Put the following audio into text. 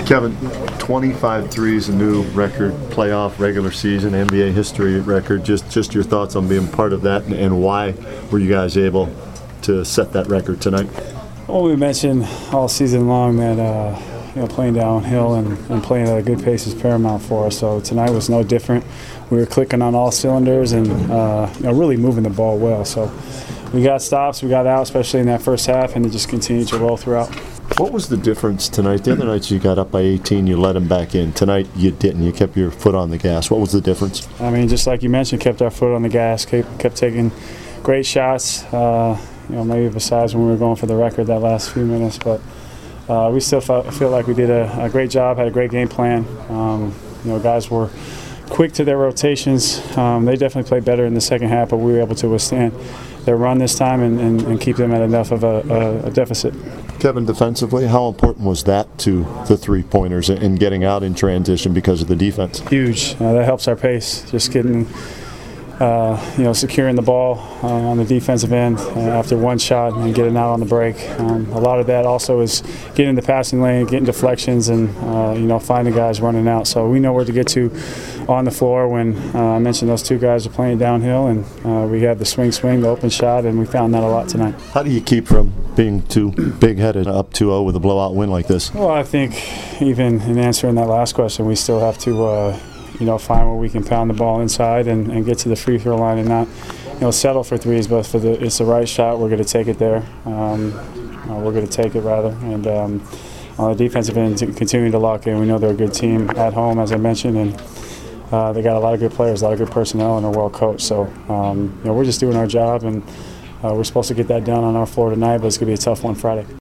Kevin, 25 threes, a new record, playoff, regular season, NBA history record. Just your thoughts on being part of that, and why were you guys able to set that record tonight? Well, we mentioned all season long that playing downhill and playing at a good pace is paramount for us. So tonight was no different. We were clicking on all cylinders and really moving the ball well. So we got stops, we got out, especially in that first half, and it just continued to roll throughout. What was the difference tonight? The other nights you got up by 18, you let them back in. Tonight you didn't. You kept your foot on the gas. What was the difference? I mean, just like you mentioned, kept our foot on the gas, kept taking great shots. Maybe besides when we were going for the record that last few minutes, but we still feel like we did a great job, had a great game plan. Guys were quick to their rotations. They definitely played better in the second half, but we were able to withstand their run this time and keep them at enough of a deficit. Kevin, defensively, how important was that to the three-pointers and getting out in transition because of the defense? Huge. That helps our pace, just getting securing the ball on the defensive end after one shot and getting out on the break. A lot of that also is getting in the passing lane, getting deflections, and finding guys running out. So we know where to get to on the floor. When I mentioned those two guys are playing downhill, and we have the swing, the open shot, and we found that a lot tonight. How do you keep from being too big-headed, up 2-0 with a blowout win like this? Well, I think even in answering that last question, we still have to find where we can pound the ball inside and get to the free throw line and not, settle for threes. But it's the right shot, we're going to take it there. We're going to take it rather. And on the defensive end, continuing to lock in. We know they're a good team at home, as I mentioned, and they got a lot of good players, a lot of good personnel, and are well coached. So we're just doing our job, and we're supposed to get that done on our floor tonight, but it's going to be a tough one Friday.